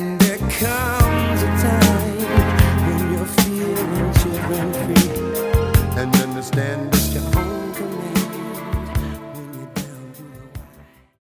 There comes a time when you're feeling children free and understand